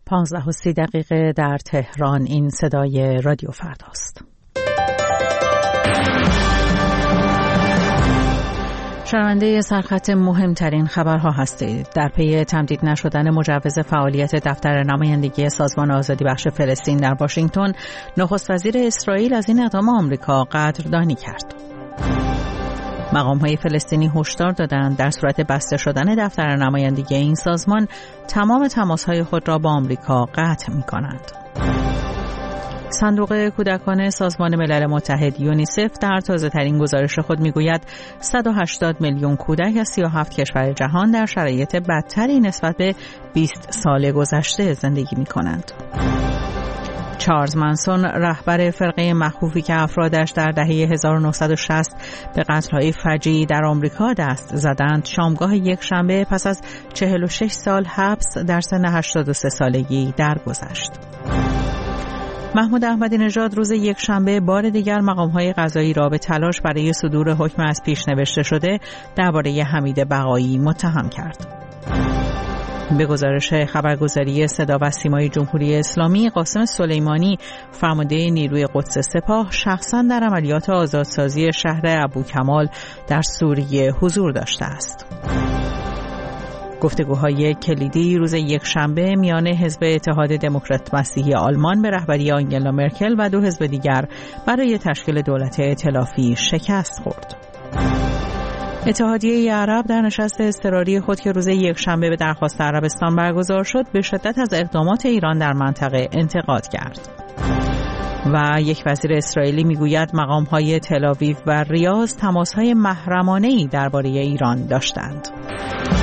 15:30 در تهران. این صدای رادیو فرداست. شنونده سرخط مهمترین خبرها هستید. در پی تمدید نشدن مجوز فعالیت دفتر نمایندگی سازمان آزادی بخش فلسطین در واشنگتن، نخست وزیر اسرائیل از این اقدام آمریکا قدردانی کرد. مقام‌های فلسطینی هشدار دادند در صورت بسته شدن دفتر نمایندگی این سازمان، تمام تماس‌های خود را با آمریکا قطع می‌کنند. صندوق کودکان سازمان ملل متحد یونیسف در تازه‌ترین گزارش خود می‌گوید 180 میلیون کودک از 37 کشور جهان در شرایط بدتری نسبت به 20 سال گذشته زندگی می‌کنند. چارلز منسون، رهبر فرقه مخوفی که افرادش در دهه 1960 به قتل‌های فجیعی در آمریکا دست زدند، شامگاه یک شنبه پس از 46 سال حبس در سن 83 سالگی درگذشت. محمود احمدی نژاد روز یک شنبه بار دیگر مقام‌های قضایی را به تلاش برای صدور حکم از پیش نوشته شده درباره حمید بقایی متهم کرد. به گزارش خبرگزاری صدا و سیمای جمهوری اسلامی، قاسم سلیمانی، فرمانده نیروی قدس سپاه، شخصاً در عملیات آزادسازی شهر ابوکمال در سوریه حضور داشته است. گفتگوهای کلیدی روز یک شنبه میان حزب اتحاد دموکرات مسیحی آلمان به رهبری آنگلا مرکل و دو حزب دیگر برای تشکیل دولت ائتلافی شکست خورد. اتحادیه عرب در نشست اضطراری خود که روز یک شنبه به درخواست عربستان برگزار شد، به شدت از اقدامات ایران در منطقه انتقاد کرد. و یک وزیر اسرائیلی میگوید مقام‌های تل‌آویو و ریاض تماس‌های محرمانه‌ای درباره ایران داشتند.